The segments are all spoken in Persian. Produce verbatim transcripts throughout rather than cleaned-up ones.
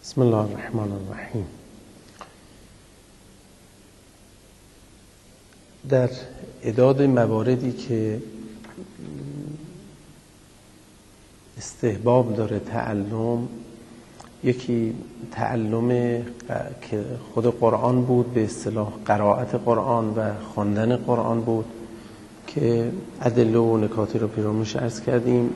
بسم الله الرحمن الرحیم. در اعداد مواردی که استحباب داره تعلم، یکی تعلم که خود قرآن بود، به اصطلاح قرائت قرآن و خواندن قرآن بود که ادله و نکاتی رو پیرامونش عرض کردیم.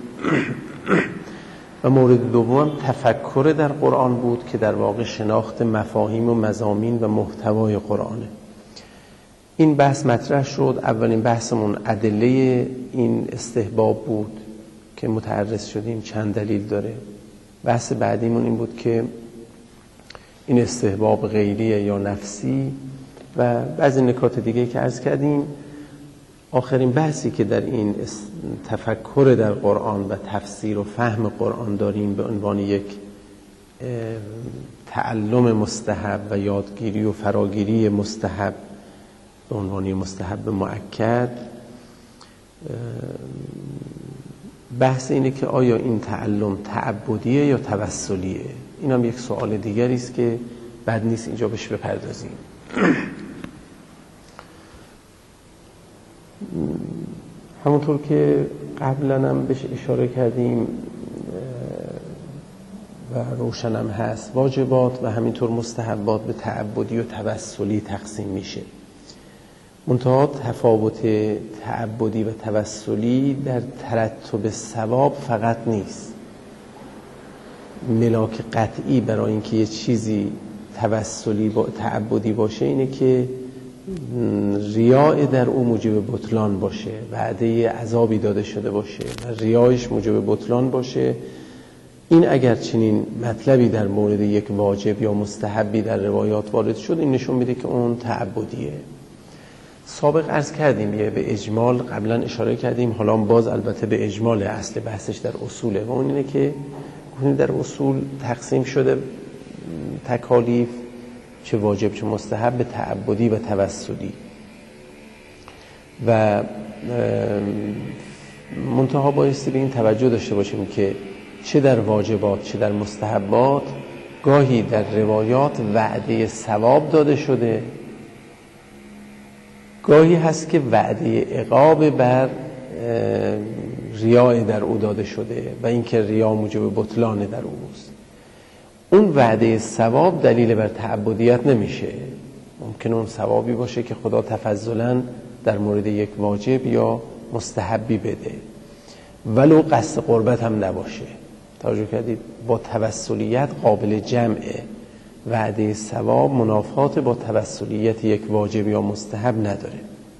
و مورد دوم تفکر در قرآن بود که در واقع شناخت مفاهیم و مضامین و محتوای قرآنه. این بحث مطرح شد. اولین بحثمون ادله این استحباب بود که متعرض شدیم، چند دلیل داره. بحث بعدیمون این بود که این استحباب غیریه یا نفسی و بعضی نکات دیگه که عرض کردیم. آخرین بحثی که در این تفکر در قرآن و تفسیر و فهم قرآن داریم به عنوان یک تعلم مستحب و یادگیری و فراگیری مستحب به عنوان مستحب مؤکد، بحث اینه که آیا این تعلم تعبدیه یا توسلیه. این هم یک سوال دیگری است که بد نیست اینجا بهش بپردازیم. همونطور که قبلا هم بهش اشاره کردیم و روشنم هست، واجبات و همینطور مستحبات به تعبدی و توسلی تقسیم میشه. منتها تفاوت تعبدی و توسلی در ترتب ثواب فقط نیست. ملاک قطعی برای اینکه یه چیزی توسلی با تعبدی باشه اینه که ریاء در او موجب بطلان باشه، وعده عذابی داده شده باشه و ریایش موجب بطلان باشه. این اگر چنین مطلبی در مورد یک واجب یا مستحبی در روایات وارد شد، این نشون میده که اون تعبدیه. سابق عرض کردیم، به اجمال قبلا اشاره کردیم، حالا باز البته به اجمال اصل بحثش در اصوله و اون اینه که در اصول تقسیم شده تکالیف، چه واجب چه مستحب، به تعبدی و توسلی. و منتها بایستی به این توجه داشته باشیم که چه در واجبات چه در مستحبات گاهی در روایات وعده ثواب داده شده، گاهی هست که وعده عقاب بر ریاء در او داده شده و اینکه ریا موجب بطلان در اوست. اون وعده ثواب دلیل بر تعبدیت نمیشه. ممکنه اون ثوابی باشه که خدا تفضلاً در مورد یک واجب یا مستحبی بده، ولو قصد قربت هم نباشه. توجه کردید؟ با توسلیت قابل جمعه. وعده ثواب منافات با توسلیت یک واجب یا مستحب نداره.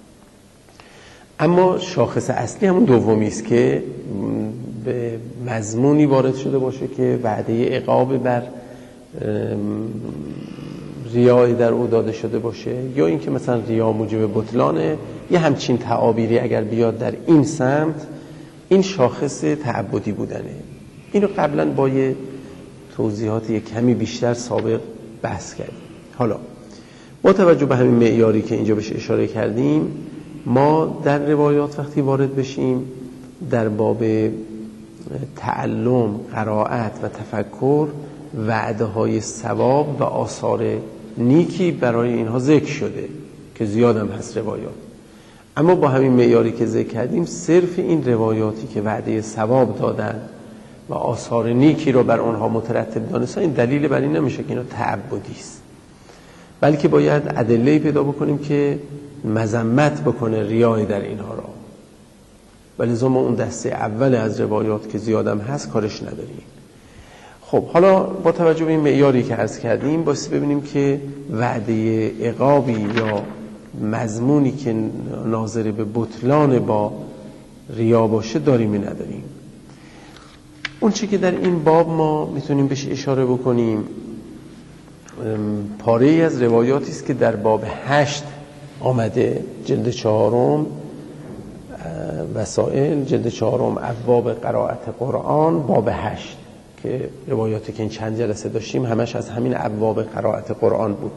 اما شاخص اصلی همون دومی است که به مضمونی وارد شده باشه که وعده عقاب بر ریاء در او داده شده باشه، یا اینکه مثلا ریا موجب بطلانه. یه همچین تعابیری اگر بیاد در این سمت، این شاخص تعبدی بودنه. اینو قبلا با یه توضیحات یک کمی بیشتر سابق بحث کردیم. حالا با توجه به همین معیاری که اینجا بهش اشاره کردیم، ما در روایات وقتی وارد بشیم در باب تعلم، قرائت و تفکر، وعده های ثواب و آثار نیکی برای اینها ذکر شده که زیادم هست روایات. اما با همین معیاری که ذکر کردیم، صرف این روایاتی که وعده ثواب دادن و آثار نیکی رو بر آنها مترتب دانستن، این دلیل بر این نمیشه که اینا تعبدی است، بلکه باید ادله پیدا بکنیم که مذمت بکنه ریای در اینها را. ولی ما اون دسته اول از روایات که زیادم هست کارش نداریم. خب حالا با توجه به این معیاری که عرض کردیم، بایستی ببینیم که وعده عقابی یا مضمونی که ناظر به بطلان با ریا باشه داریم یا نداریم. اون چی که در این باب ما میتونیم بهش اشاره بکنیم، پاره ای از روایاتی است که در باب هشت آمده، جلد چهارم وسائل، جلد چهارم ابواب قرائت قرآن، باب هشت، که روایاتی که این چند جلسه داشتیم همش از همین ابواب قرائت قرآن بود.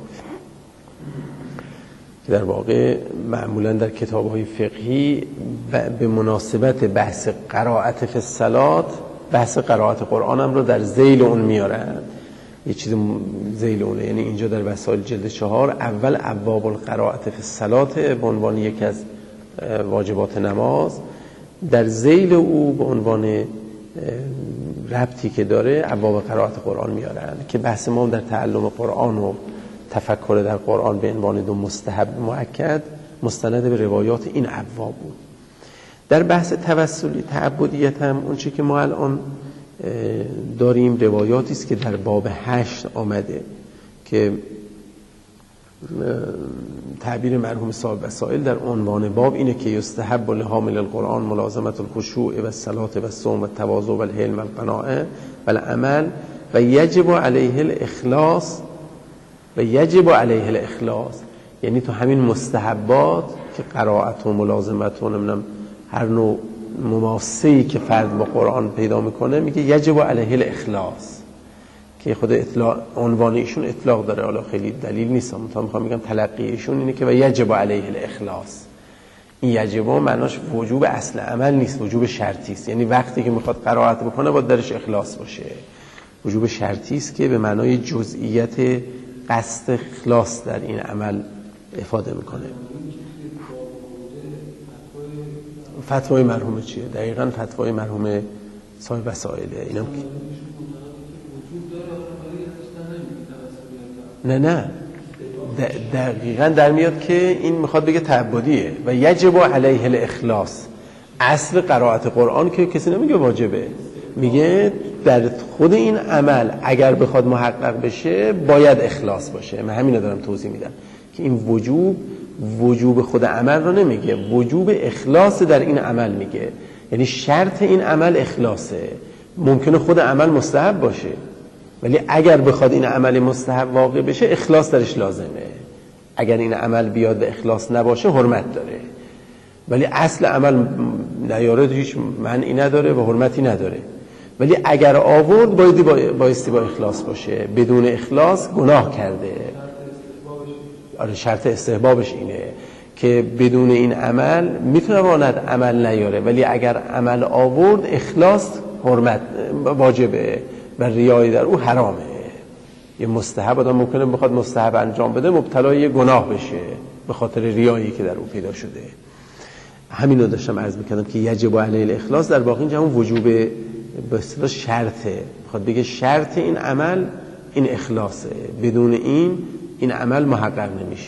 در واقع معمولا در کتاب‌های فقهی به مناسبت بحث قرائت فی الصلات، بحث قرائت قرآن هم رو در ذیل اون میارن یه چیز ذیل اونه، یعنی اینجا در وسائل جلد چهار اول ابواب القرائت فی الصلاه به عنوان یکی از واجبات نماز، در ذیل او به عنوان ربطی که داره ابواب قرائت قرآن میارن که بحث ما در تعلم قرآن و تفکر در قرآن به عنوان دو مستحب مؤکد مستند به روایات این ابواب بود. در بحث توسلی تعبدیت هم اون چی که ما الان داریم روایاتی است که در باب هشت آمده که تعبیر مرحوم صاحب وسائل در عنوان باب اینه که یستحب لحامل القرآن ملازمت الخشوع و الصلاة و الصوم و التواضع و الحلم و القناعه و العمل و یجب علیه الاخلاص و یجب علیه الاخلاص، یعنی تو همین مستحبات که قرائت و ملازمت و نمیدونم هر نوع مماسه‌ای که فرد با قرآن پیدا میکنه میگه یجب علیه الاخلاص، که خود اطلاق عنوان ایشون اطلاق داره، حالا خیلی دلیل نیست، من میخوام میگم تلقی ایشون اینه که و یجب علیه الاخلاص. این یجب معناش وجوب اصل عمل نیست، وجوب شرطی است، یعنی وقتی که میخواد قرائت بکنه باید درش اخلاص باشه. وجوب شرطی است که به معنای جزئیت قصد اخلاص در این عمل افاده میکنه. فتوای مرحوم چیه؟ دقیقاً فتوای مرحوم صاحب وسائله. اینم نه نه دقیقاً در میاد که این میخواد بگه تعبدیه و یجب علیه الاخلاص. اصل قرائت قرآن که کسی نمیگه واجبه، میگه در خود این عمل اگر بخواد محقق بشه باید اخلاص باشه. من همین رو دارم توضیح میدم که این وجوب وجوب خود عمل رو نمیگه، وجوب اخلاص در این عمل میگه، یعنی شرط این عمل اخلاصه. ممکنه خود عمل مستحب باشه ولی اگر بخواد این عمل مستحب واقع بشه اخلاص درش لازمه. اگر این عمل بیاد به اخلاص نباشه حرمت داره، ولی اصل عمل نیاره هیچ معنی نداره و حرمتی نداره. ولی اگر آورد باید بایستی با اخلاص باشه، بدون اخلاص گناه کرده. آره شرط استحبابش اینه که بدون این عمل میتونه واند عمل نیاره، ولی اگر عمل آورد اخلاص حرمت واجبه و ریایی در او حرامه. یه مستحب آدم ممکنه بخواد مستحب انجام بده مبتلای یه گناه بشه به خاطر ریایی که در او پیدا شده. همین رو داشتم عرض میکردم که یجب علیه الاخلاص در واقع اینجا همون وجوب به اصطلاح شرطه، بخواد بگه شرط این عمل این اخلاصه، بدون این این عمل محقق نمیشه.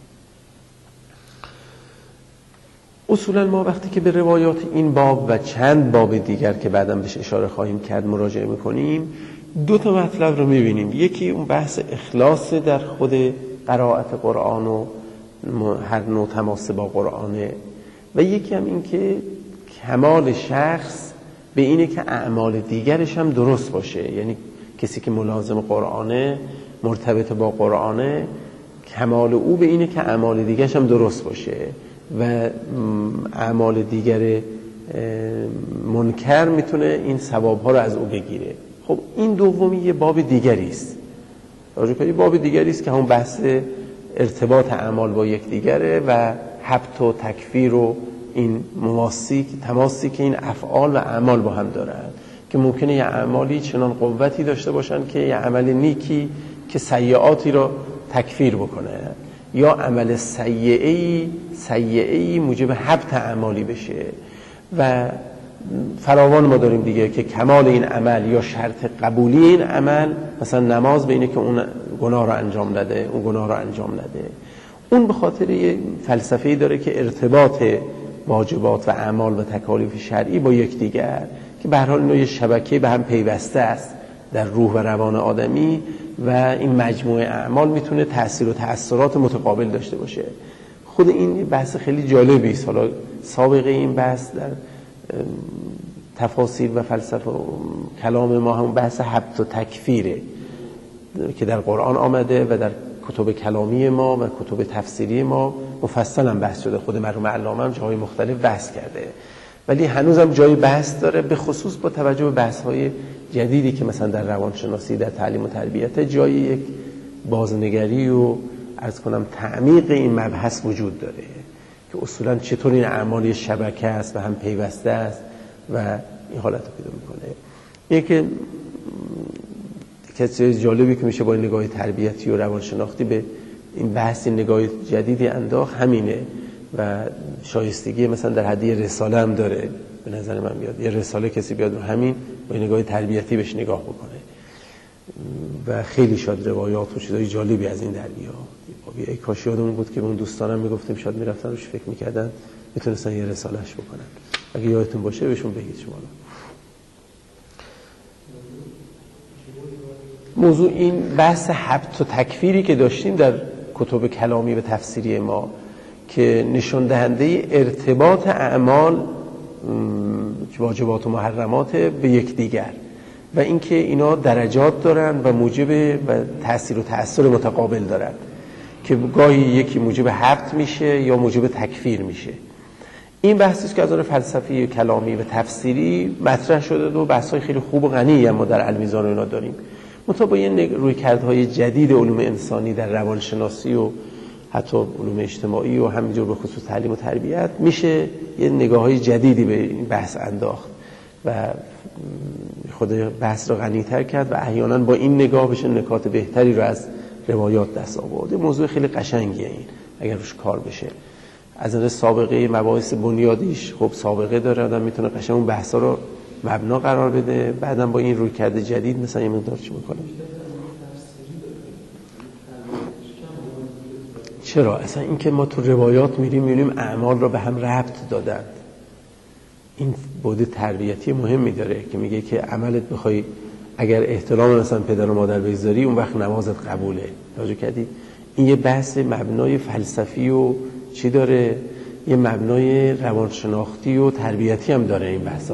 اصولا ما وقتی که به روایات این باب و چند باب دیگر که بعداً بهش اشاره خواهیم کرد مراجعه میکنیم، دو تا مطلب رو میبینیم. یکی اون بحث اخلاص در خود قرائت قرآن و هر نوع تماس با قرآنه، و یکی هم این که کمال شخص به اینه که اعمال دیگرش هم درست باشه. یعنی کسی که ملازم قرآنه، مرتبط با قرآنه، کمال او به اینه که اعمال دیگرش هم درست باشه و اعمال دیگر منکر میتونه این ثوابها رو از او بگیره. خب این دومی یه باب دیگری است، یه باب دیگری است که همون بحث ارتباط اعمال با یک دیگره و حبط و تکفیر و این مماسی تماسی که این افعال و اعمال با هم دارن، که ممکنه یه اعمالی چنان قوتی داشته باشن که یه عمل نیکی که سیئاتی رو تکفیر بکنه، یا عمل سیئه‌ای سیئه‌ای موجب حبط اعمالی بشه. و فراوان ما داریم دیگه که کمال این عمل یا شرط قبولی این عمل، مثلا نماز، به اینه که اون گناه رو انجام نده، اون گناه رو انجام نده. اون به خاطر یه فلسفه‌ای داره که ارتباط واجبات و اعمال و تکالیف شرعی با یکدیگر، که به هر حال اینا یه شبکه به هم پیوسته است در روح و روان آدمی و این مجموعه اعمال میتونه تأثیر و تأثیرات متقابل داشته باشه. خود این بحث خیلی جالبی است. حالا سابقه این بحث در تفاسیر و فلسفه و کلام ما هم بحث حبط و تکفیره که در قرآن آمده و در کتب کلامی ما و کتب تفسیری ما مفصلا بحث شده. خود مرحوم علامه هم جاهای مختلف بحث کرده، ولی هنوزم جای بحث داره، به خصوص با توجه به بحث‌های جدیدی که مثلا در روانشناسی، در تعلیم و تربیت جای یک بازنگری و عرض کنم تعمیق این مبحث وجود داره که اصولا چطور این اعمال شبکه است و هم پیوسته است و این حالت رو پیدا میکنه. اینه که کسی جالبی که میشه با این نگاه تربیتی و روانشناختی به این بحث نگاه جدیدی انداخت همینه و شایستگی مثلا در حد رساله هم داره. به نظر من میاد یه رساله کسی بیاد رو همین با این نگاه تربیتی بهش نگاه بکنه و خیلی شاید روایات و چیزای جالبی از این در بیاد. ای کاش یادمون بود که اون دوستانم میگفتیم شاید میرفتن روش فکر میکردن میتونستن یه رسالهش بکنن. اگه یادتون باشه بهشون بگید شما. موضوع این بحث حبط و تکفیری که داشتیم در کتب کلامی و تفسیری ما که نشون دهنده ارتباط اعمال واجبات و محرمات به یکدیگر و اینکه اینا درجات دارن و موجب و تأثیر و تأثیر متقابل دارن که گاهی یکی موجب حبط میشه یا موجب تکفیر میشه. این بحثی است که از نظر فلسفی کلامی و تفسیری مطرح شده و بحث‌های خیلی خوب و غنی ما در المیزان اینا داریم. منتها با این رویکردهای جدید علوم انسانی در روانشناسی و حتی علوم اجتماعی و همینجور به خصوص تعلیم و تربیت میشه یه نگاه‌های جدیدی به این بحث انداخت و خود بحث رو غنی‌تر کرد و احیانا با این نگاه بشه نکات بهتری رو از روایات دست آورد. موضوع خیلی قشنگیه این اگر روش کار بشه. از نظر سابقه مباحث بنیادیش خب سابقه داره، آدم میتونه قشنگ اون بحثا رو مبنا قرار بده. بعداً با این رویکرد جدید مثلا یه مقدار چی میکنه؟ چرا؟ اصلا این که ما تو روایات میریم میبینیم اعمال رو به هم ربط دادن. این بعد تربیتی مهمی داره که میگه که عملت بخوای اگر احترام مثلا پدر و مادر بذاری اون وقت نمازت قبوله. توجه کردی؟ این یه بحث مبنای فلسفی و چی داره؟ یه مبنای روانشناختی و تربیتی هم داره این بحثا.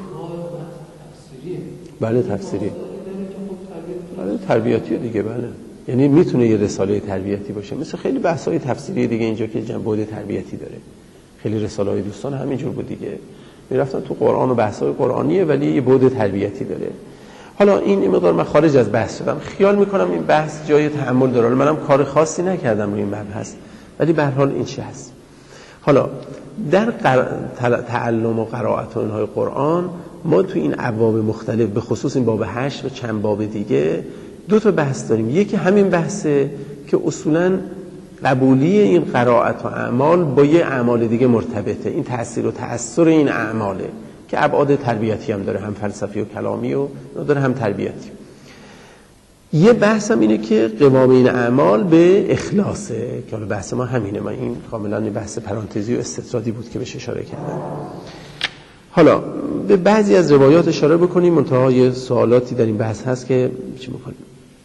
بله تفسیری. بله تربیتی دیگه. بله یعنی میتونه یه رساله تربیتی باشه مثل خیلی بحث‌های تفسیری دیگه اینجا که جنبه تربیتی داره. خیلی رساله‌های دوستان همینجور بود دیگه، میرفتن تو قرآن و بحث‌های قرآنیه ولی یه بعد تربیتی داره. حالا این مقدار من خارج از بحث شدم، خیال میکنم این بحث جای تأمل داره. منم کار خاصی نکردم روی این مبحث ولی به هر حال این چی هست. حالا در قر... تعلم و قرائت و اینهای قرآن ما تو این ابواب مختلف به خصوص این باب هشت و چند باب دیگه دو تا بحث داریم. یکی همین بحثه که اصولاً قبولی این قرائت و اعمال با یه اعمال دیگه مرتبطه. این تأثیر و تأثیر این اعماله که ابعاد تربیتی هم داره، هم فلسفی و کلامی و داره هم تربیتی. یه بحث هم اینه که قوام این اعمال به اخلاصه که حالا بحث ما همینه. من این کاملا بحث پرانتزی و استطرادی بود که بهش اشاره کردم. حالا به بعضی از روایات اشاره بکنیم، منتها یه سوالاتی در این بحث هست که چی می‌کنیم؟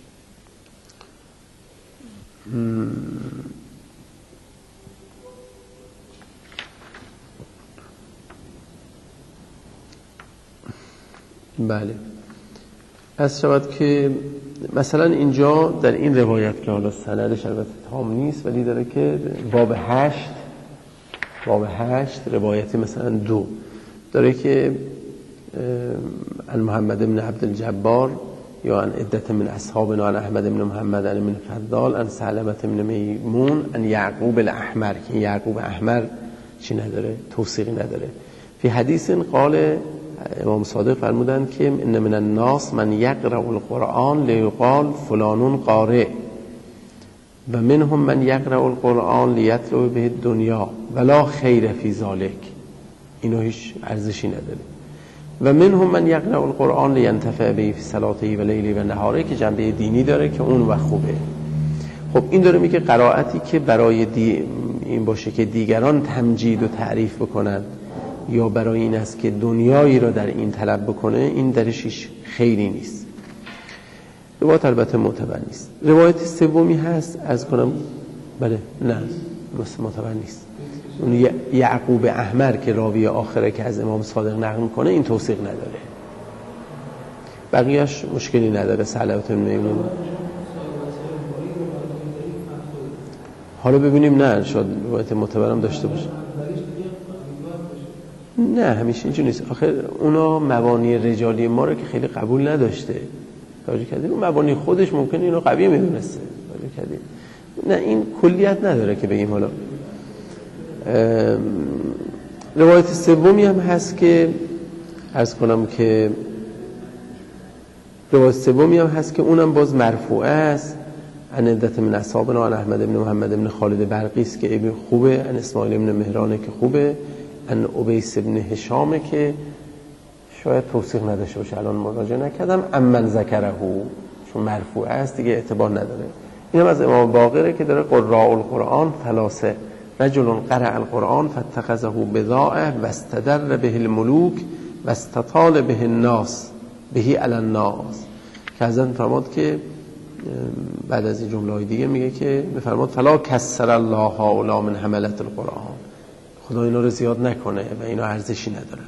بله از شود که مثلا اینجا در این روایت که حالا سندش البته تام نیست ولی داره که باب هشت باب هشت روایتی مثلا دو داره که عن محمد بن عبد الجبار یا عن عدت من اصحابنا عن احمد بن محمد عن من فضال عن سلمة بن میمون عن یعقوب الاحمر که یعقوب احمر چی نداره؟ توثیقی نداره. فی حدیث قال امام صادق فرمودن که ان من الناس من یقرأ القرآن لیقال فلان قارئ و منهم من یقرأ القرآن لیطلب به الدنیا ولا خیر فی ذلک. اینو هیچ ارزشی نداره. و منهم من یقرأ القرآن لینتفع به فی صلاته و لیلی و نهاره که جنبه دینی داره که اون و خوبه. خب این داره میگه قرائتی که برای دی این باشه که دیگران تمجید و تعریف بکنن یا برای این است که دنیایی را در این طلب بکنه، این درش هیچ خیری نیست. روایت البته معتبر نیست. روایت سومی هست از کنم بله نه معتبر نیست. اون یعقوب احمر که راوی آخره که از امام صادق نقل میکنه این توثیق نداره. بقیهش مشکلی نداره. سلمة بن میمون حالا ببینیم نه شاید روایت معتبرم داشته باشه. نه همیشه اینجور نیست. آخر اونا مبانی رجالی ما رو که خیلی قبول نداشته. توجه کردیم اون مبانی خودش ممکنه اینو قوی میدونسته. توجه کردیم نه این کلیت نداره که بگیم. حالا روایت سومی هم هست که عرض کنم که روایت سومی هم هست که اونم باز مرفوعه است، عن عدت من اصحابنا عن احمد بن محمد بن خالد برقی است که ابن خوبه، عن اسماعیل بن مهران که خوبه، عن ابیس بن هشام که شاید توثیق نداشته باشه، الان مراجعه نکردم، امن ذکره چون مرفوعه است دیگه اعتبار نداره. اینم از امام باقره که داره قراء القرآن ثلاثه، رجل قرأ القرآن فاتخذه بضاعه واستدر به الملوک واستطال به الناس بهی علی الناس، که حضرت فرمود که بعد از این جمله دیگه میگه که میفرماد فلا کسر الله هؤلاء من حملة القرآن، خدا اینا رو زیاد نکنه و اینا ارزشی ندارن.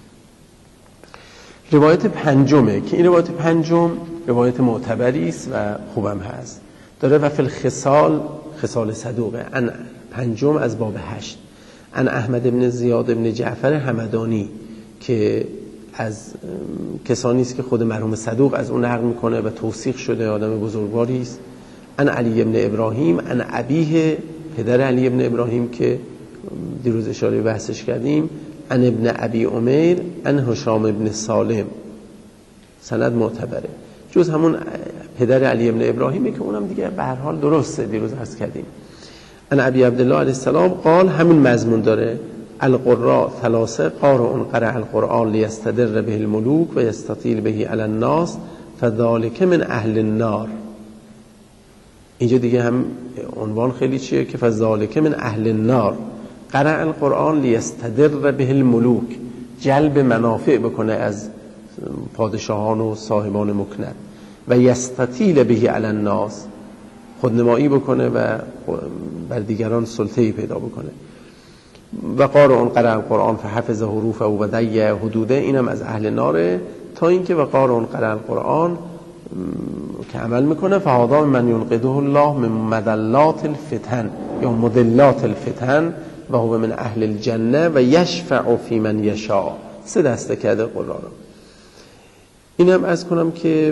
روایت پنجمه که این روایت پنجم روایت معتبری است و خوبم هست، داره و فی الخصال خصال صدوقه، ان پنجم از باب هشت، ان احمد بن زیاد بن جعفر همدانی که از کسانی است که خود مرحوم صدوق از اون نقل میکنه و توثیق شده، آدم بزرگواری است. ان علی بن ابراهیم، ان ابیه پدر علی بن ابراهیم که دیروز اشاره بحثش کردیم، ان ابن ابی عمیر، ان هشام بن سالم، سند معتبره. جز همون پدر علی بن ابراهیمه که اونم دیگه به هر حال درسته، دیروز عرض کردیم. ان ابی عبدالله علیه السلام قال، همین مضمون داره، القراء ثلاثه، قارئ قرأ القرآن لیستدر به الملوک و یستطیل به علی الناس فذلک من اهل النار. اینجا دیگه هم عنوان خیلی چیه که فذلک من اهل النار، قرأ القرآن لیستدر به الملوک، جلب منافع بکنه از پادشاهان و صاحبان مکنت، و یستطیل به علی الناس، خودنمایی بکنه و بر دیگران سلطه‌ای پیدا بکنه. و قارئ قرأ القرآن فحفظ حروفه و ضیع حدوده، اینم از اهل ناره. تا اینکه و قارئ قرأ القرآن که عمل میکنه فهذا من ینقذه الله من مدلات الفتن یا مدلات الفتن و هو من اهل الجنه و یشفع فی من یشاء. سه دسته کرده قرآن رو. اینم از کنم که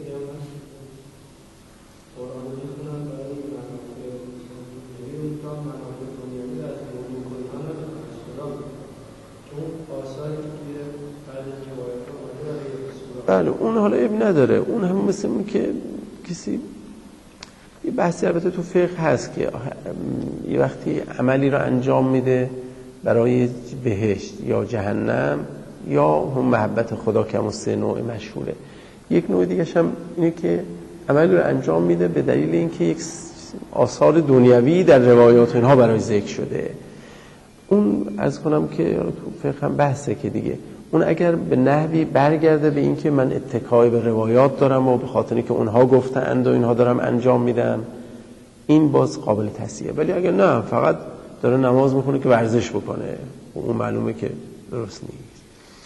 بله اون حالا اب نداره، اون هم مثل اون که کسی یه بحثی البته تو فقه هست که یه وقتی عملی رو انجام میده برای بهشت یا جهنم یا هم محبت خدا که همون سه نوع مشهوره. یک نوع دیگه هم اینه که عملی رو انجام میده به دلیل اینکه یک آثار دنیوی در روایات اینها برای ذکر شده. اون از کنم که تو فقه هم بحثه که دیگه اون اگر به نحوی برگرده به این که من اتکای به روایات دارم و به خاطر که اونها گفتند و اینها دارم انجام میدم، این باز قابل تصحیحه. ولی اگر نه فقط داره نماز میکنه که ورزش بکنه، اون معلومه که درست نیست.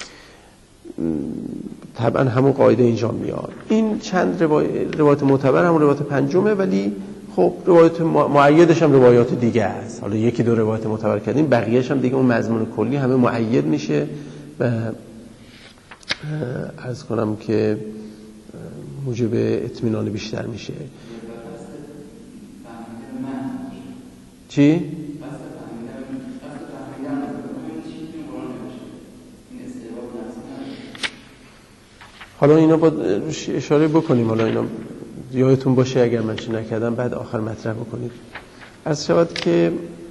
طبعا همون قاعده اینجا میاد. این چند روایت, روایت معتبر هم روایت پنجمه، ولی خب روایت مؤیدش هم روایات دیگه است. حالا یکی دو روایت معتبر کردیم، بقیه‌اش هم دیگه اون مضمون کلی همه مؤید میشه و عرض کنم که موجب اطمینان بیشتر میشه. چی؟ حالا اینا با اشاره بکنیم، حالا اینا یادتون باشه اگر من چی نکردم بعد آخر مطرح بکنید. عرض شود که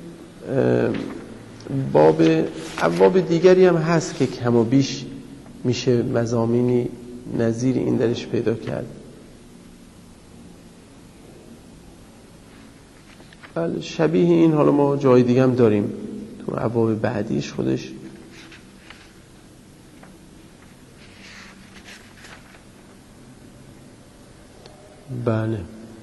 باب ابواب دیگری هم هست که کم و بیش میشه مضامینی نظیر این درش پیدا کرد. بله شبیه این حالا ما جای دیگه هم داریم تو ابواب بعدیش خودش. بله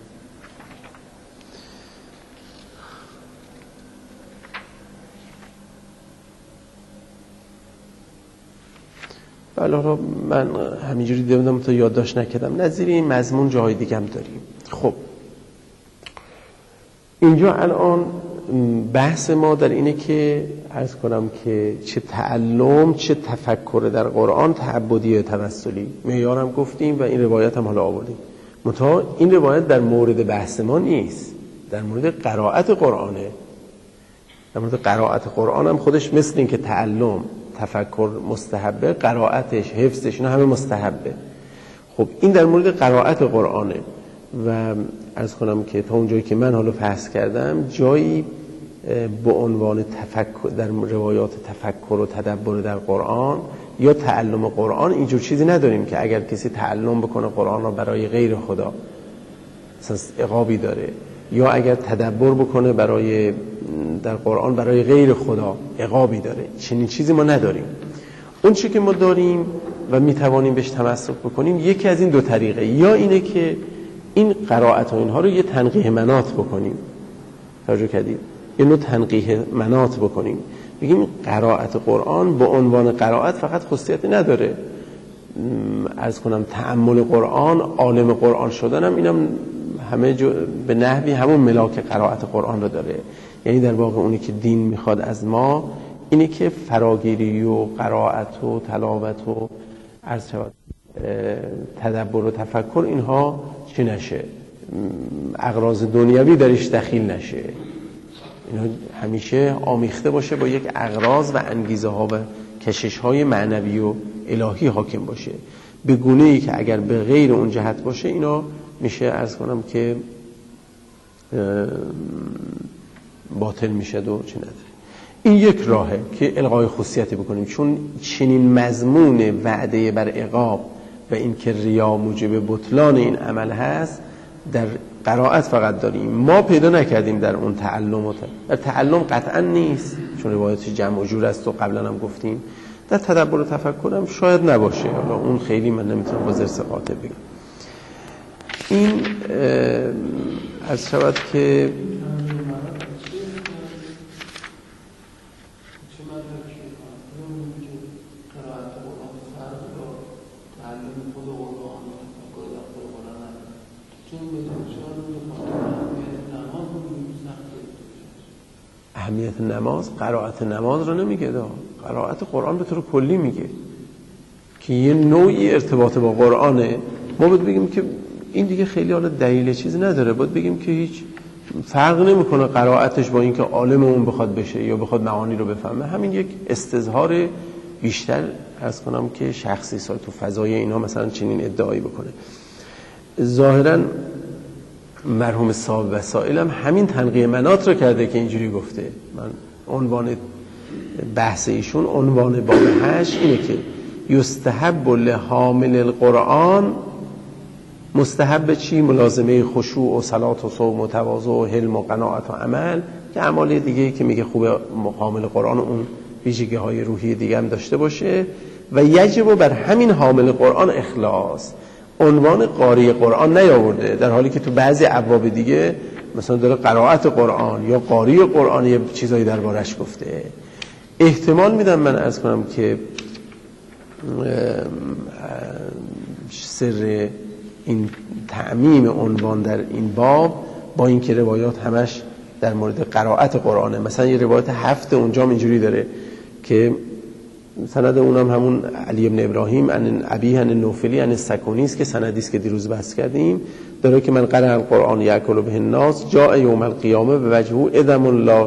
بله حالا من همینجوری دیدم تا یادداشت نکردم. نظیر این مضمون جای دیگه هم داریم. خب اینجا الان بحث ما در اینه که عرض کنم که چه تعلم چه تفکر در قرآن تعبدی یا توسلی. معیارم گفتیم و این روایت هم حالا آوردیم. منتها این روایت در مورد بحث ما نیست، در مورد قرائت قرآنه. در مورد قرائت قرآن هم خودش مثل این که تعلم تفکر مستحبه، قرائتش حفظش اینا همه مستحبه. خب این در مورد قرائت قرآنه و عرض کنم که تا اونجایی که من حالا بحث کردم جایی به عنوان تفکر در روایات تفکر و تدبر در قرآن یا تعلم قرآن اینجور چیزی نداریم که اگر کسی تعلم بکنه قرآن را برای غیر خدا مثلا عقابی داره، یا اگر تدبر بکنه برای در قرآن برای غیر خدا عقابی داره. چنین چیزی ما نداریم. اون چیزی که ما داریم و میتوانیم بهش تمسک بکنیم یکی از این دو طریقه، یا اینه که این قرائت و اینها رو یه تنقیح مناط بکنیم، توجه کردید، یه نوع تنقیح مناط بکنیم، بگیم قرائت قرآن به عنوان قرائت فقط خصوصیت نداره، عرض کنم تأمل قرآن، عالم قرآن شدنم اینم همه جو به نحوی همون ملاک قرائت قرآن رو داره. یعنی در واقع اونی که دین میخواد از ما اینه که فراگیری و قرائت و تلاوت و عرض شود تدبر و تفکر اینها چی نشه، اغراض دنیوی درش دخیل نشه، اینا همیشه آمیخته باشه با یک اغراض و انگیزه ها و کشش های معنوی و الهی حاکم باشه، به گونه ای که اگر به غیر اون جهت باشه اینا میشه عرض کنم که باطل میشه و چه نداره. این یک راهه که الغای خصوصیتی بکنیم، چون چنین مضمون وعده بر عقاب و این که ریا موجب بطلان این عمل هست در قرائت فقط داریم، ما پیدا نکردیم در اون تعلم و در تعلم قطعا نیست چون روایت جمع و جور است و قبلا هم گفتیم، در تدبر و تفکر هم شاید نباشه، حالا اون خیلی من نمیتونم با زرس قاطع بگم. این از شود که اهمیت نماز قرائت نماز رو نمیگه، دا قرائت قرآن به طور کلی میگه که یه نوعی ارتباط با قرآنه. ما باید بگیم که این دیگه خیلی حالا دلیل چیزی نداره، باید بگیم که هیچ فرق نمیکنه قرائتش با اینکه عالم اون بخواد بشه یا بخواد معانی رو بفهمه، همین یک استظهار بیشتر عرض کنم که شخصی سال تو فضای اینا مثلا چنین ادعایی بکنه. ظاهرا مرحوم صاحب وسائل هم همین تنقیح مناط رو کرده که اینجوری گفته. من عنوان بحث ایشون عنوان باب هشت اینه که یستحب لحامل القرآن، مستحب چی؟ ملازمه خشوع و صلات و صوم و تواضع و حلم و قناعت و عمل، که اعمال دیگه که میگه خوبه حامل قرآن اون ویژگی های روحی دیگه هم داشته باشه. و یجب بر همین حامل قرآن اخلاص، عنوان قاری قرآن نیاورده، در حالی که تو بعضی ابواب دیگه مثلا داره قرائت قرآن یا قاری قرآن یه چیزایی دربارش گفته. احتمال میدم من عرض کنم که سر این تعمیم عنوان در این باب با این که روایات همش در مورد قرائت قرآنه، مثلا یه روایت هفت اونجا اینجوری داره که سند اونم همون علی ابن ابراهیم ان ابی ان نوفلی ان سکونی است که سندی است که دیروز بحث کردیم، داره که من قرأ القرآن یاکل به الناس جاء یوم القیامه به وجهه ادم لا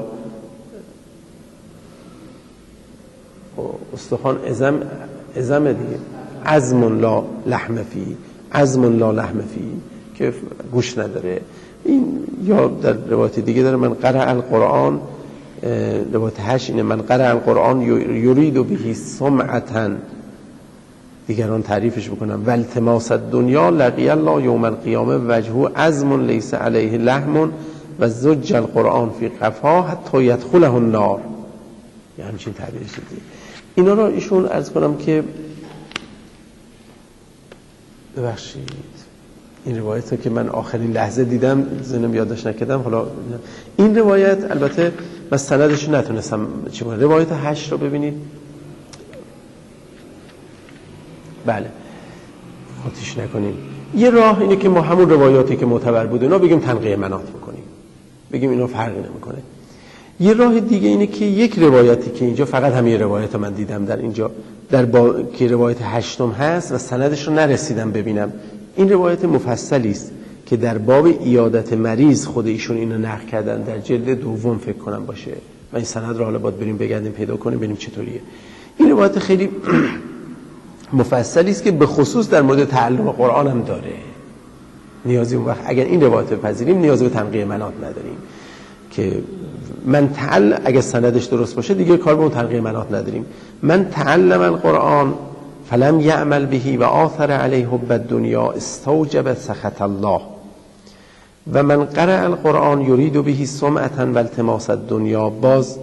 استخوان ازم ازم دیگه عظم لا لحم فی، عظم لا لحم فی که گوش نداره. این یا در روایت دیگه داره من قرأ القرآن، روایت هشت اینه من قرأ القرآن یرید به سمعتا، دیگران تعریفش بکنم، و التماس الدنیا لقی الله یوم القیامه وجهه عظم لیس علیه لحم و زج القرآن فی قفا حتی یدخله النار، یعنی همچین تعبیرش دیگه. اینا رو ایشون عرض کنم که ببخشید این روایت رو که من آخرین لحظه دیدم زنم یادش نکردم، حالا این روایت البته من سندش نتونستم چی بگم، روایت هشت رو ببینید. بله خاطیش نکنیم. یه راه اینه که ما همون روایاتی که معتبر بود اینا بگیم تنقیح مناط بکنیم، بگیم اینا فرقی نمیکنه. یه راه دیگه اینه که یک روایتی که اینجا فقط همین روایت من دیدم در اینجا در با... که روایت هشتم هست و سندش رو نرسیدم ببینم، این روایت مفصلی است که در باب عیادت مریض خود ایشون اینو نقل کردن در جلد دوم فکر کنم باشه، و این سند رو حالا باید بریم بگردیم پیدا کنیم ببینیم چطوریه. این روایت خیلی مفصلی است که به خصوص در مورد تعلم قرآن هم داره. نیازی اون وقت اگر این روایت بپذیریم نیاز به تنقیه مناط نداریم که من تعلم، اگر سندش درست باشه دیگه کار به اون تنقیه مناط نداریم. من تعلم القرآن فلم یعمل بهی و آثر علیه حب الدنیا استوجب سخط الله و من قرأ القرآن یرید بهی سمعة و التماس الدنیا. باز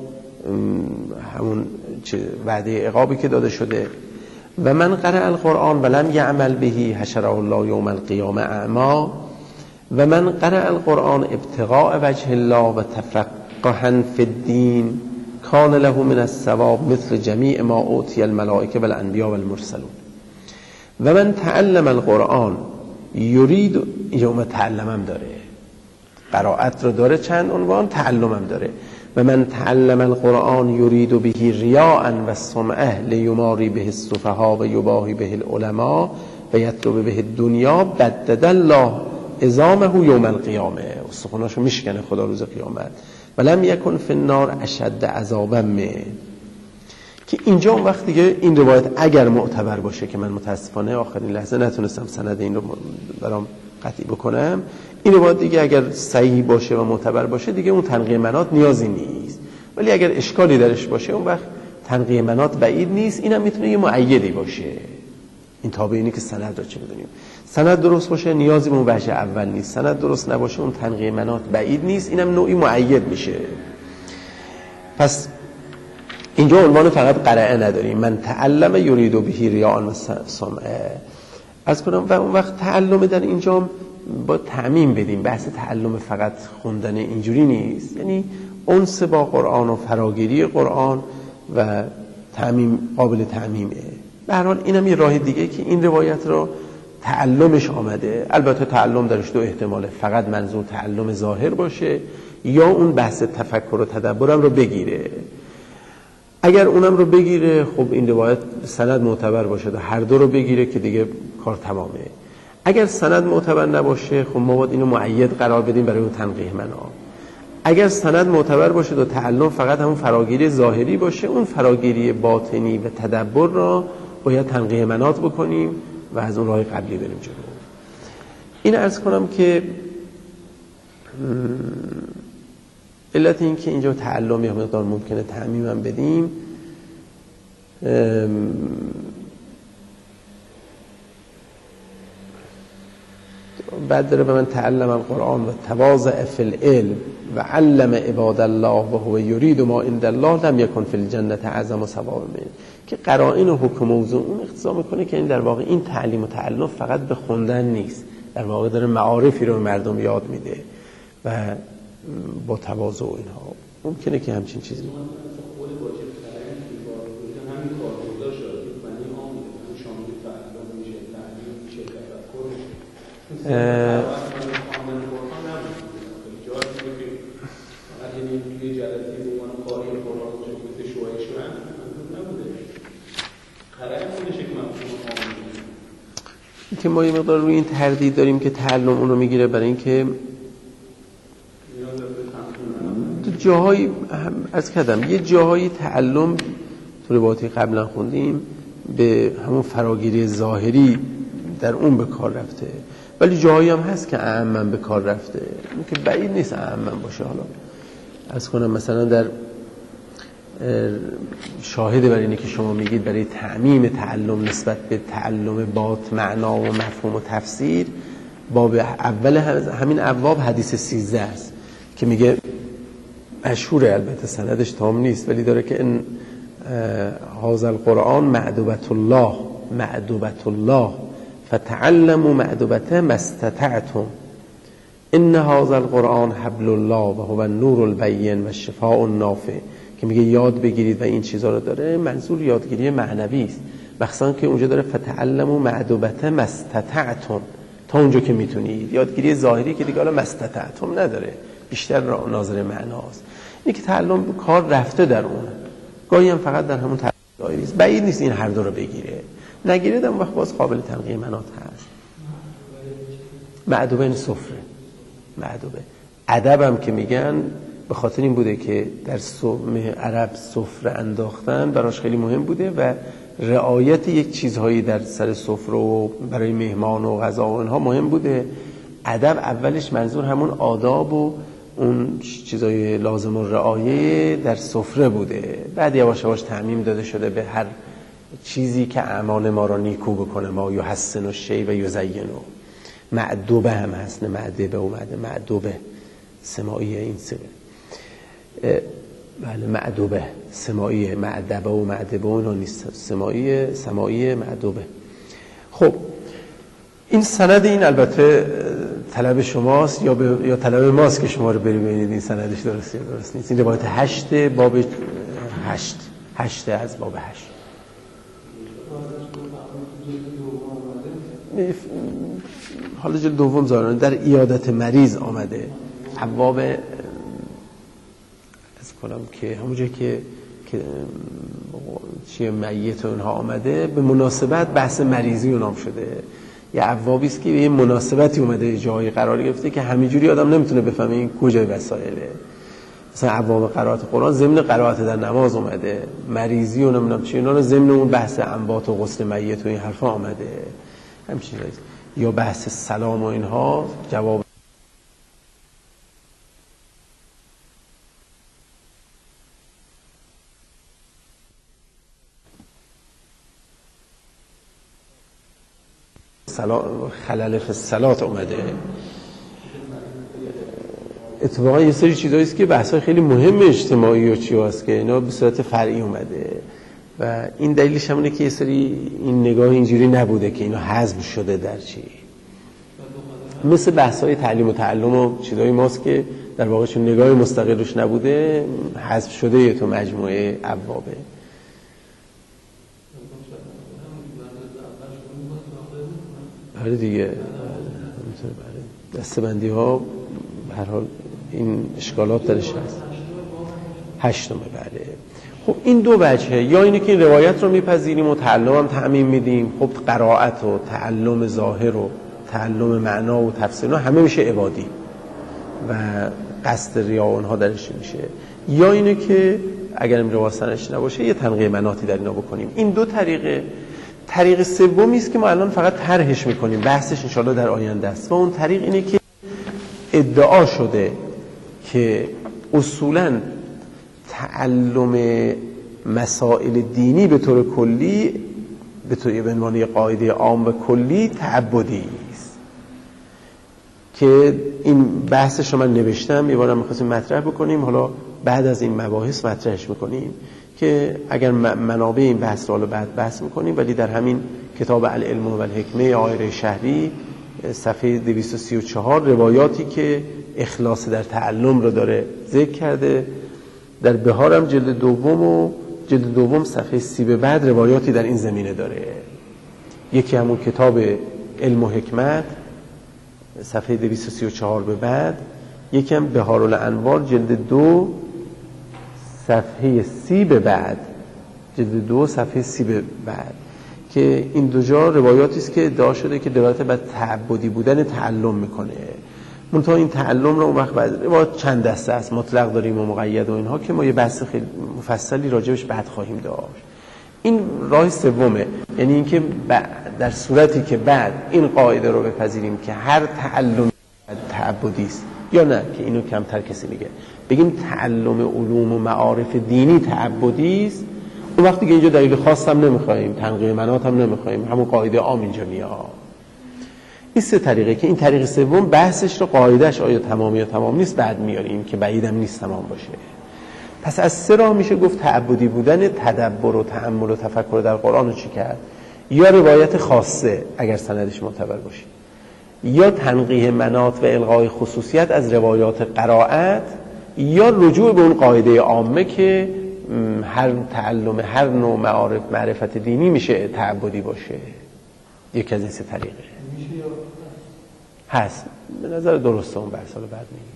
همون وعده عقابی که داده شده. و من قرأ القرآن ولم یعمل بهی حشره الله یوم القیامه اعمی و من قرأ القرآن ابتغاء وجه الله و تفقها فی الدین کان له من الثواب مثل جمیع ما اوتی الملائکه و الانبیاء و المرسلون. و من تعلم القرآن یرید، یوم تعلمم داره، قرائت رو داره چند عنوان، تعلمم داره. و من تعلم القرآن یرید به ریاء و سمعه لیماری به السفهاء و یباهی به العلماء و یطلب به الدنیا بدد الله عظامه یوم القیامه. استخوناشو میشکنه خدا روز قیامت. ولم یکن فی النار اشد عذابا من. که اینجا اون وقت دیگه این روایت اگر معتبر باشه که من متاسفانه آخرین لحظه نتونستم سند این رو برام قطعی بکنم، این روایت دیگه اگر صحیح باشه و معتبر باشه دیگه اون تنقیه مناط نیازی نیست. ولی اگر اشکالی درش باشه اون وقت تنقیه مناط بعید نیست. اینم میتونه یه مؤیدی باشه. این تابعینی که سند رو چه بدونیم، سند درست باشه نیازی به اون وجه اول نیست، سند درست نباشه اون تنقیه مناط بعید نیست، اینم نوعی مؤید میشه. پس اینجا عنوان فقط قرائه نداریم. من تعلم یرید به ریاء و سمعه از کنم. و اون وقت تعلم در اینجا با تعمیم بدیم. بحث تعلم فقط خوندن اینجوری نیست، یعنی انس با قرآن و فراگیری قرآن و تعمیم قابل تعمیمه. به هر حال اینم یه راه دیگه که این روایت رو تعلمش آمده. البته تعلم درش دو احتماله، فقط منظور تعلم ظاهر باشه یا اون بحث تفکر و تدبرم رو بگیره. اگر اونم رو بگیره خب این روایت سند معتبر باشه و هر دو رو بگیره که دیگه کار تمامه. اگر سند معتبر نباشه خب ما باید اینو مؤید قرار بدیم برای اون تنقیه مناط. اگر سند معتبر باشه و تعلم فقط همون فراگیری ظاهری باشه، اون فراگیری باطنی و تدبر را باید تنقیه مناط بکنیم و از اون راه قبلی بریم جلو. این عرض کنم که علت این که اینجا تعلم یا مقدار ممکنه تعمیم هم بدیم، بعد داره به من تعلم القرآن و تواضع فی العلم و علم عباد الله و هو یرید ما عند الله لم یکن فی الجنة اعظم ثوابا من. که قرائن و حکم موضوع اون اقتضا میکنه که این در واقع این تعلیم و تعلم فقط به خوندن نیست، در واقع داره معارفی رو به مردم یاد میده و با تواضع و اینها ممکنه که همچین چیزی که ما یه مقدار روی این تردید داریم که تعلم اون رو میگیره، برای اینکه جاهایی از کردم یه جاهایی تعلم تو روایتی قبلا خوندیم به همون فراگیری ظاهری در اون به کار رفته، ولی جاهایی هم هست که اعمم به کار رفته. این که بعید نیست اعمم باشه. حالا از کنم مثلا در شاهد برای اینه که شما میگید برای تعمیم تعلم نسبت به تعلم بات معنا و مفهوم و تفسیر، باب اول همین ابواب حدیث سیزده است که میگه مشهوره، البته سندش تام نیست ولی داره که این هذا القرآن معدوبت الله معدوبت الله فتعلموا معدوبته ما استطعتم ان هذا القرآن حبل الله و هو النور البین و شفاء النافع. که میگه یاد بگیرید و این چیزا رو داره، منظور یادگیری معنوی است، مخصوصا که اونجا داره فتعلموا معدوبته ما استطعتم، تا اونجا که میتونید. یادگیری ظاهری که دیگه حالا ما استطعتم نداره، بیشتر ناظر معناست. اینه که تعلم کار رفته در اون، گاهی هم فقط در همون تعلم ظاهری است. بعید نیست این هر دو رو بگیره، نگیره در اون وقت باز قابل تنقیه مناط هست. معدوبه این سفره، معدوبه ادب هم که میگن به خاطر این بوده که در صوم عرب سفره انداختن براش خیلی مهم بوده و رعایت یک چیزهایی در سر سفره و برای مهمان و غذا و اینها مهم بوده. ادب اولش منظور همون آداب و اون چیزای لازم و رعایه در سفره بوده، بعد یواش یواش تعمیم داده شده به هر چیزی که اعمال ما را نیکو بکنه. ما یحسن الشیء و یزینه. معدوبه هم هست، نه معدبه اومده، معدوبه سماعیه این سه. بله معدوبه سماعیه، معدبه و معدبه اونا نیست، سماعیه سماعیه معدوبه. خب این سند این البته طلب شماست یا ب... یا طلب ماست که شما رو بری ببینید این سندش درسته یا درست نیست. این روایت هشت باب هشت هشت از باب هشت. حالا جلد دوم زارانه در عیادت مریض آمده. ابواب از کنم که همونجا که که چیه میت اونها آمده به مناسبت بحث مریضی اونام شده. یه ابوابی است که یه مناسبتی اومده جایی قرار گرفته که همینجوری آدم نمیتونه بفهمه این کجای وسایله. مثلا ابواب قرائت قرآن ضمن قرائت در نماز اومده، مریضی و نمیدونم چی اینا رو ضمن اون بحث انبات و غسل میت و این حرفا آمده. همین چیزایی یا بحث سلام و اینها جواب خلل فی الصلات اومده. اتفاقا یه سری چیزایی است که بحث‌های خیلی مهم اجتماعی و چی هست که اینا به صورت فرعی اومده و این دلیلش همونه که یه سری این نگاه اینجوری نبوده که اینا حذف شده در چی، مثل بحث‌های تعلیم و تعلم و چیزای ماست که در واقع چون نگاه مستقل روش نبوده حذف شده یه تو مجموعه ابوابه. بله دیگه دستبندی ها به هر حال این اشکالات درش هست. هشتمه بله. خب این دو وجهه، یا اینه که این روایت رو میپذیریم و تعلم هم تعمیم میدیم، خب قرائت و تعلم ظاهر و تعلم معنا و تفسیر همه میشه عبادی و قصد ریا اونها درش میشه، یا اینه که اگر این روایت سندش نباشه یه تنقیه مناطی در اینا بکنیم. این دو طریقه. طریق سومی است که ما الان فقط طرحش میکنیم، بحثش انشالله در آینده است و اون طریق اینه که ادعا شده که اصولاً تعلم مسائل دینی به طور کلی به طور به عنوان قاعده عام و کلی تعبدی است که این بحثش رو من نوشتم، یه بارم می‌خواستیم مطرح بکنیم، حالا بعد از این مباحث مطرحش میکنیم که اگر منابع این بحث رو بعد بحث میکنیم، ولی در همین کتاب العلم و الحکمه آقای شهری صفحه دویست و سی و چهار روایاتی که اخلاص در تعلم رو داره ذکر کرده. در بهارم جلد دوم و جلد دوم صفحه سی به بعد روایاتی در این زمینه داره. یکی همون کتاب علم و حکمت صفحه دویست و سی و چهار به بعد، یکی هم بهارالانوار جلد دو صفحه سی به بعد، جلد دو صفحه سی به بعد، که این دو جا روایاتی است که ادعا شده که روایت بعد تعبدی بودن تعلم میکنه. منتها این تعلم رو اون وقت بعد روایت چند دسته است، مطلق داریم و مقید و اینها که ما یه بحث خیلی مفصلی راجبش بعد خواهیم داشت. این راه سومه، یعنی اینکه در صورتی که بعد این قاعده رو بپذیریم که هر تعلم تعبدی است، یا نه که اینو کمتر کسی میگه، بگیم تعلم علوم و معارف دینی تعبدی است، اون وقتی که اینجا دلیل خاص هم نمیخوایم، تنقیه منات هم نمیخوایم، همون قاعده عام اینجا میاد. این سه طریقه که این طریق سوم بحثش رو قاعدهش آیا تمام یا تمام نیست بعد میاریم که بعیدم نیست تمام باشه. پس از سه راه میشه گفت تعبدی بودن تدبر و تأمل و تفکر در قرآن رو چی کرد؟ یا روایت خاصه اگر سندش معتبر باشه، یا تنقیه منات و الغای خصوصیت از روایات قرائت، یا رجوع به اون قاعده عامه که هر تعلم هر نوع معارف معرفت دینی میشه تعبدی باشه. یک از این سه طریقه هست به نظر درسته. اون بحث حالا بعد میگیم.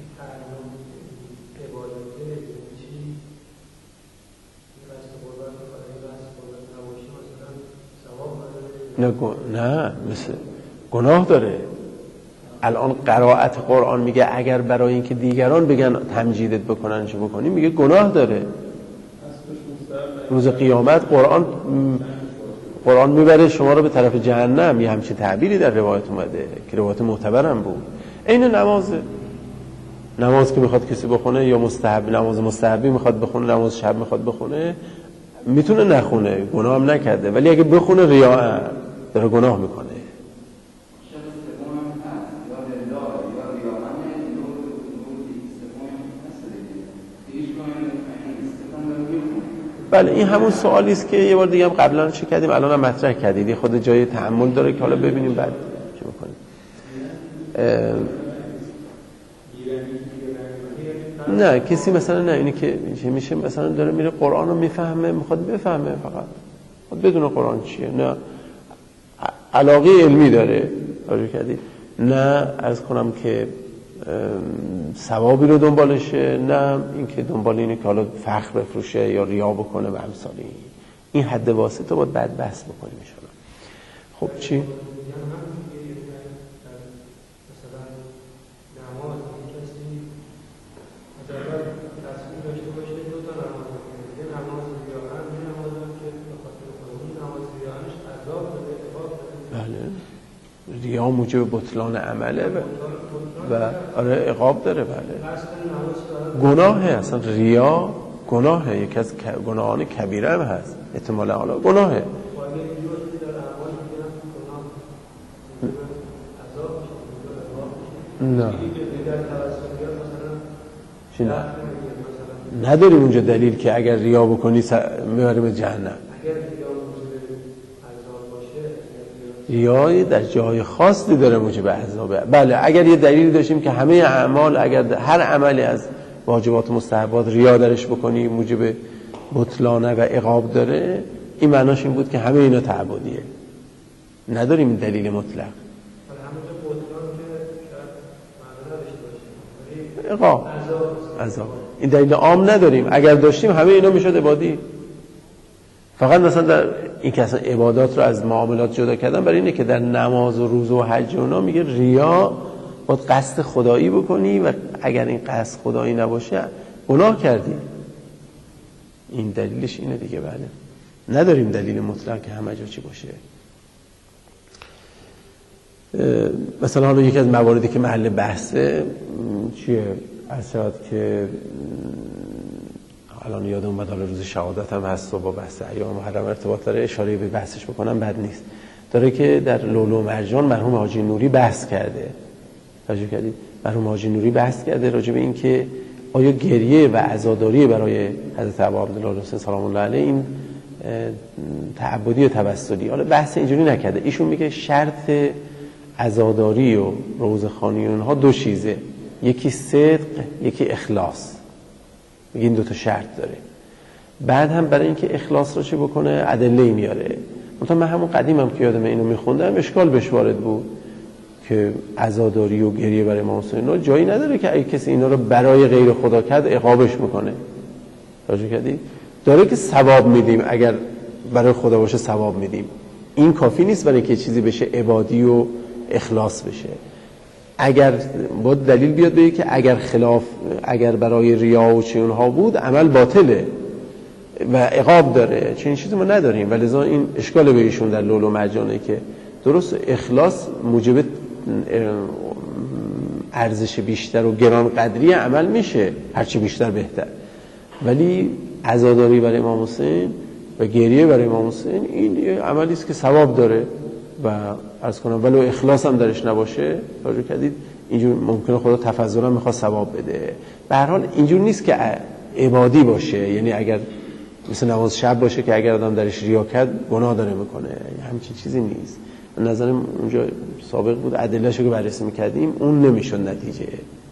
نه نه مثل گناه داره. الان قرائت قرآن میگه اگر برای اینکه دیگران بگن تمجیدت بکنن چه بکنی، میگه گناه داره. روز قیامت قرآن قرآن میبره شما رو به طرف جهنم، یه همچین تعبیری در روایت اومده که روایت معتبرم بود. این نمازه، نماز که میخواد کسی بخونه یا مستحب، نماز مستحبی میخواد بخونه، نماز شب میخواد بخونه، میتونه نخونه، گناه هم نکرده، ولی اگه بخونه ریاء داره گناه میکنه. بله این همون سوالی است که یه بار دیگه هم قبلا چه کردیم، الان هم مطرح کردید، خود جای تأمل داره که حالا ببینیم بعد چه می‌کنیم. نه کسی مثلا نه اینی که میشه مثلا داره میره قرآن رو میفهمه، میخواد بفهمه، فقط خود بدون قرآن چیه، نه علاقه علمی داره راجع کردید، نه عرض کنم که ثوابی رو دنبالشه، نه اینکه دنبال اینه که حالا فخر بفروشه یا ریا بکنه و امثال این. این حد واسطه رو باید بعد بحث بکنیم ان شاء الله. خب چی؟ ریا موجب بطلان عمله و, و آره عقاب داره. بله گناهه، اصلا ریا گناهه، یکی از گناهان کبیره هم هست احتمالا، حالا گناهه. نه چی نه نداریم اونجا دلیل که اگر ریا بکنی میبریم جهنم. ریا در جای خاصی داره موجب عذابه. بله اگر یه دلیلی داشتیم که همه اعمال، اگر هر عملی از واجبات مستحبات ریا درش بکنی موجب بطلانه و عقاب داره، این معناش این بود که همه اینا تعبدیه، نداریم دلیل مطلق. عقاب عذاب این دلیل عام نداریم، اگر داشتیم همه اینا میشد عبادی. فقط مثلا در این که اصلا عبادات رو از معاملات جدا کردن برای اینه که در نماز و روزه و حج و اونا میگه ریا باید قصد خدایی بکنی و اگر این قصد خدایی نباشه گناه کردی. این دلیلش اینه دیگه. بله نداریم دلیل مطلق که همه جا چی باشه. مثلا حالا یکی از مواردی که محل بحثه چیه؟ اصلا که الان یادم اومد حالا روز شهادت هم هست و با بحث ایام محرم ارتباط داره، اشاره به بحثش بکنم بد نیست. داره که در لؤلؤ و مرجان مرحوم حاجی نوری بحث کرده. توجه کردید؟ مرحوم حاجی نوری بحث کرده راجع به این که آیا گریه و عزاداری برای حضرت ابا عبدالله حسین سلام الله علیه این تعبدی و توسلی؟ حالا بحث اینجوری نکرده. ایشون میگه شرط عزاداری و روزخوانی اونها دو چیزه، یکی صدق یکی اخلاص. میگه این دو تا شرط داره. بعد هم برای اینکه اخلاص رو چه بکنه ادله میاره. مثلا من همون قدیمم که یادم اینو میخوندم اشکال بهش وارد بود که عزاداری و گریه برای امام حسین جایی نداره که اگه کسی اینا رو برای غیر خدا کرد عقابش میکنه. توجه کردی؟ داره که ثواب میدیم، اگر برای خدا باشه ثواب میدیم. این کافی نیست برای که چیزی بشه عبادی و اخلاص بشه. اگر با دلیل بیاد بگه که اگر خلاف، اگر برای ریا و چه اونها بود عمل باطله و عقاب داره، چنین چیزی ما نداریم. ولذا این اشکال به ایشون در لؤلؤ و مرجانه که درست اخلاص موجب ارزش بیشتر و گران قدری عمل میشه، هرچی بیشتر بهتر، ولی عزاداری برای امام حسین و گریه برای امام حسین این یه عملی است که ثواب داره و عرض کنم ولو اخلاص هم درش نباشه. توجه کردید؟ اینجور ممکنه خدا تفضلا میخواد ثواب بده. به هر حال اینجور نیست که عبادی باشه، یعنی اگر مثل نماز شب باشه که اگر آدم درش ریا کرد گناه داره میکنه، همچین چیزی نیست. نظرم اونجا سابق بود ادله‌شو که بررسی میکردیم اون نمیشد نتیجه.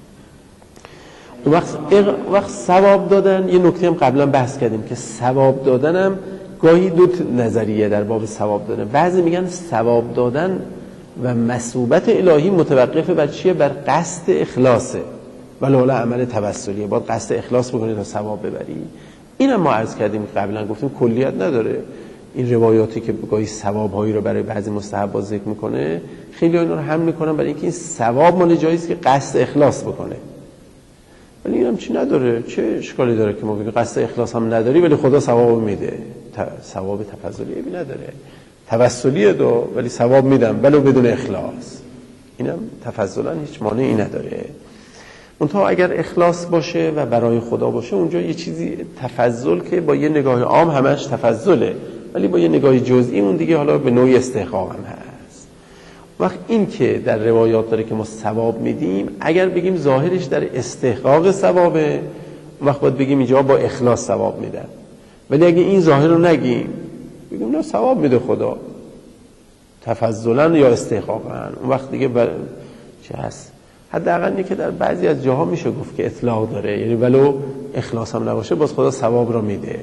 وقت وقت ثواب دادن، یه نکته هم قبلا بحث کردیم که ثواب دادنم گاهی دو نظریه در باب ثواب دادن. بعضی میگن ثواب دادن و مثوبت الهی متوقف بر چیه؟ بر قصد اخلاصه، ولی حالا عمل توسلیه، باید قصد اخلاص بکنی تا ثواب ببری. اینم ما عرض کردیم قبلا، گفتیم کلیت نداره. این روایاتی که گاهی ثواب‌هایی رو برای بعضی مستحبات ذکر میکنه خیلی اینا رو حمل میکنن برای اینکه این ثواب مال جایی است که قصد اخلاص بکنه، ولی اینم چی نداره. چه اشکالی داره که ما بگیم قصد اخلاص هم نداری ولی خدا ثواب میده، ثواب تفضلی نداره. توسلیه دو ولی ثواب میدم ولو بدون اخلاص. اینم تفضلا هیچ مانعی نداره. منتها اگر اخلاص باشه و برای خدا باشه اونجا یه چیزی تفضل که با یه نگاه عام همش تفضله، ولی با یه نگاه جزئی اون دیگه حالا به نوعی استحقاق هم هست. وقت این که در روایات داره که ما ثواب میدیم، اگر بگیم ظاهرش در استحقاق ثوابه، وقت باید بگیم اینجا با اخلاص ثواب میدن. ولی اگه این ظاهر رو نگیم، بگیم نه ثواب میده خدا تفضلا یا استحقاقا، اون وقت دیگه بر... چه هست؟ حداقل اینه که در بعضی از جاها میشه گفت که اطلاق داره، یعنی ولو اخلاص هم نباشه باز خدا ثواب رو میده.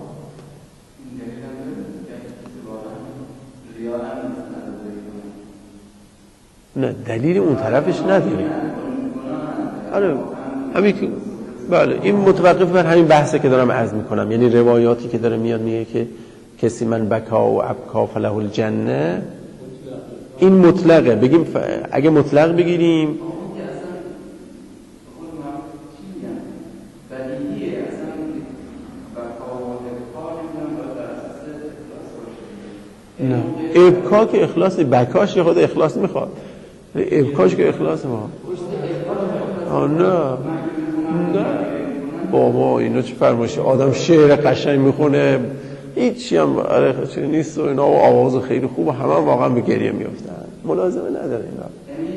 نه دلیل اون طرفش نداره. آره همین که بله این متوقف بر همین بحثه که دارم عرض میکنم، یعنی روایاتی که داره میاد میگه که کسی من بکا و ابکا فله الجنه، این مطلقه. بگیم ف... اگه مطلق بگیریم نه ابکا که اخلاصی، بکاش یه خود اخلاص میخواد، ابکاش که اخلاص ما آه نه نه بابا اینا چه فرمایشه، آدم شعر قشنگ میخونه هیچی هم چه نیست و اینا و آواز خیلی خوب، همه هم واقعا به گریه میافتن، ملازمه نداره اینا.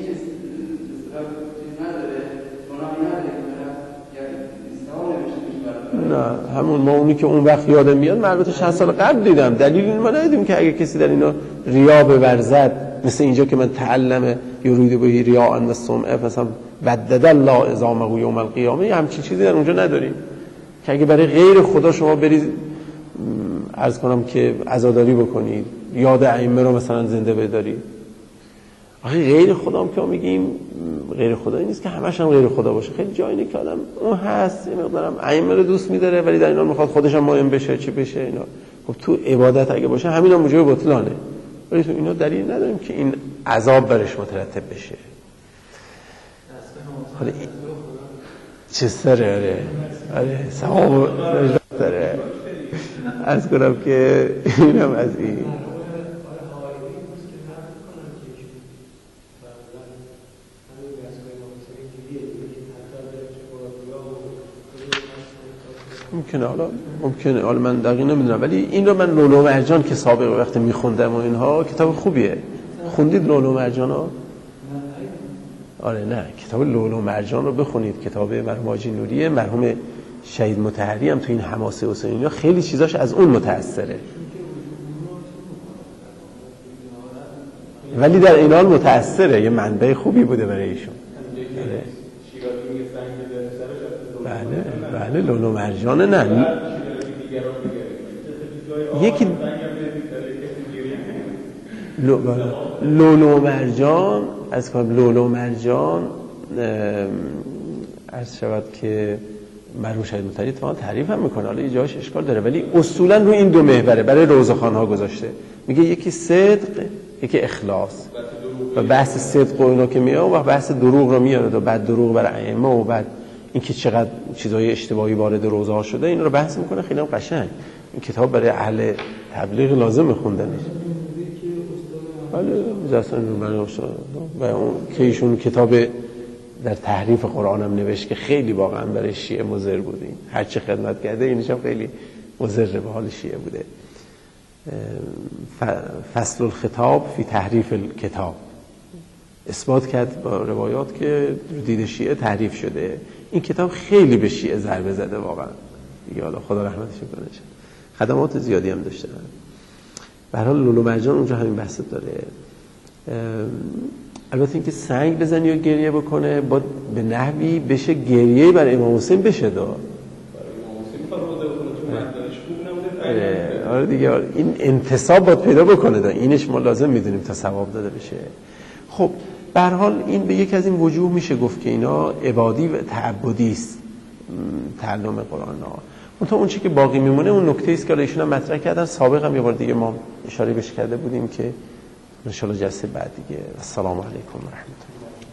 نه همون ما اونی که اون وقت یادم میاد من البته شصت سال قبل دیدم، دلیل این ما ندیدیم که اگه کسی در اینا ریا بورزد، مثل اینجا که من تعلم یرید به ریا ان السمع مثلا بدد الله عظامه یوم القیامه، همچین چیزی در اونجا نداریم که اگه برای غیر خدا شما برید عرض کنم که عزاداری بکنید، یاد ائمه رو مثلا زنده بدارید. آخه غیر خدا هم که میگیم غیر خدایی نیست که همش هم غیر خدا باشه، خیلی جایی نیست که آدم اون هست یه مقدارم ائمه رو دوست می‌داره ولی در اینا میخواد خودش هم مهم بشه چی بشه اینا. خب تو عبادت اگه باشه همین هم موجب بطلانه، ولی تو اینا دلیل نداریم که این عذاب برش مترتب بشه. حالا چه سره آره آره ثواب داره. از کنم که اینم از این ممکنه، حالا ممکنه، حالا من دقیق نمیدونم، ولی این رو من لولو مرجان که سابق وقت میخوندم و اینها کتاب خوبیه. خوندید لولو مرجان ها؟ آره نه کتاب لولو مرجان رو بخونید، کتاب مرحوم حاجی نوریه، مرحوم شهید مطهری هم تو این حماسه حسینی ها خیلی چیزاش از اون متأثره، ولی در این حال متأثره، یه منبع خوبی بوده برای ایشون. بله بله لولو مرجان نه یکی لولو مرجان از کنم لولو مرجان عرض شود که مرحوم شهید مطهری تو تعریف هم میکنه، حالا یه جاش اشکال داره ولی اصولا رو این دو محوره برای روزخوان ها گذاشته، میگه یکی صدق یکی اخلاص، و بحث صدق و اینا که میاد و بحث دروغ رو میاره و بعد دروغ برای ائمه و بعد اینکه چقدر چیزای اشتباهی وارد روزه ها شده این رو بحث میکنه، خیلی هم قشنگ. این کتاب برای اهل تبلیغ لازم خوندنش. بله اصلا برای و اون که ایشون کتاب در تحریف قرآن هم نوشت که خیلی واقعا برای شیعه مضر بود، این هر چه خدمت کرده اینش هم خیلی مضر به حال شیعه بوده. فصل الخطاب فی تحریف الکتاب اثبات کرد با روایات که دید شیعه تحریف شده. این کتاب خیلی به شیعه ضربه زده واقعا دیگه، حالا خدا رحمتش کنه، خدمات زیادی هم داشته. به هر حال لولو مرجان اونجا همین بحث داره. البته اینکه سنگ بزنی و گریه بکنه با به نحوی بشه گریه برای امام حسین بشه دا آره دیگه، این انتصاب باید پیدا بکنه دا، اینش ما لازم میدونیم تا ثواب داده بشه. خب به هر حال این به یک از این وجوه میشه گفت که اینا عبادی و تعبدی است تعلم قرآن ها. اون تا اون چی که باقی میمونه اون نکته است که ایشون هم مطرح کردن، سابق هم یه بار دیگه ما اشاره بهش کرده بودیم که ان شاء الله جلسه بعد دیگه. السلام علیکم و رحمت الله.